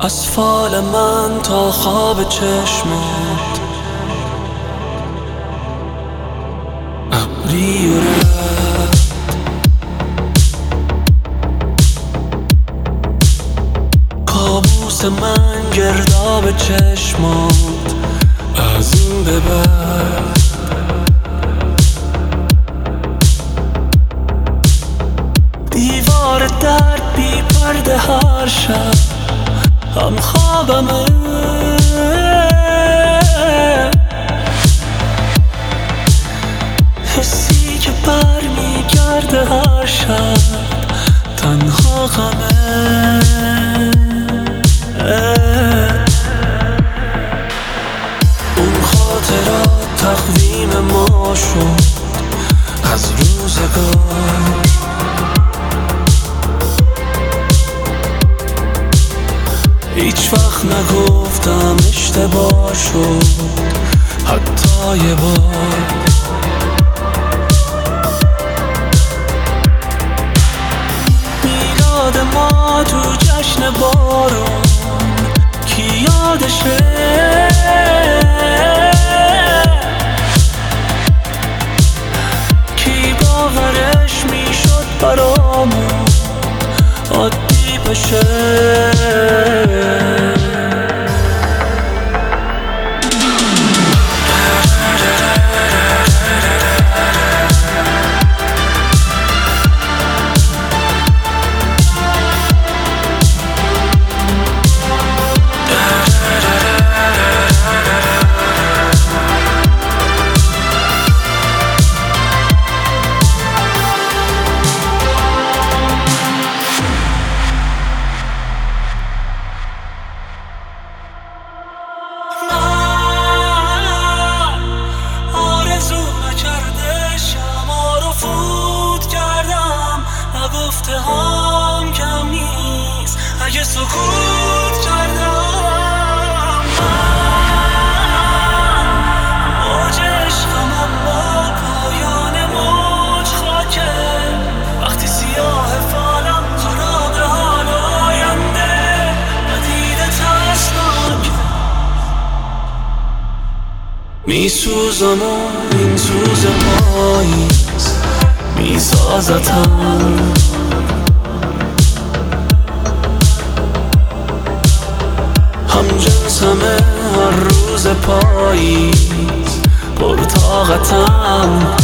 از فال من تا خواب چشمات ابری و رد کابوس من گرداب چشمات از این به بعد دیوار درد بی پرده هر شب هم خوابمه حسی که بر میگرده هر شب تنها غمه اون خاطرات تقویم ما شد از روزگار هیچ وقت نگفتم اشتباه شد حتی یه بار میلاد ما تو جشن بارون کی یادشه کی باورش میشد برامون عادی بشه گفته هم کم نیست اگه سکوت کردم من موج عشقم اما پایان موج خاکه وقتی سیاه فالم خراب حال آینده ندیده ترسناک میسوزم و این سوز پاییز میسازتم هم جنسمه هر روز پاییز پرطاقتم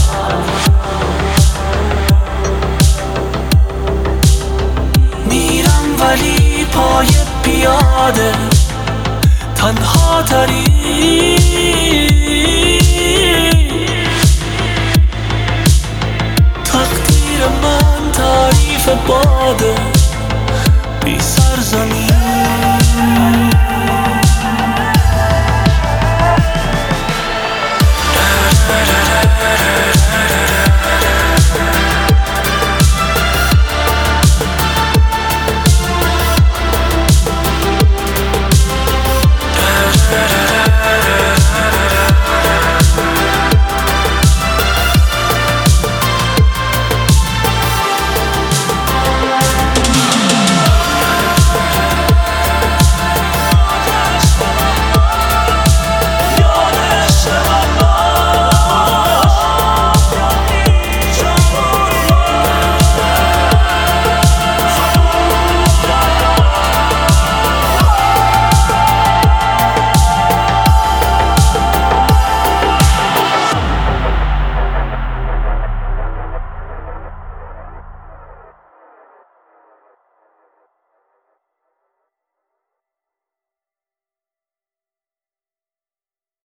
میرم ولی پای پیاده تنها تری تقدیر من تعریف باده بی سرزمین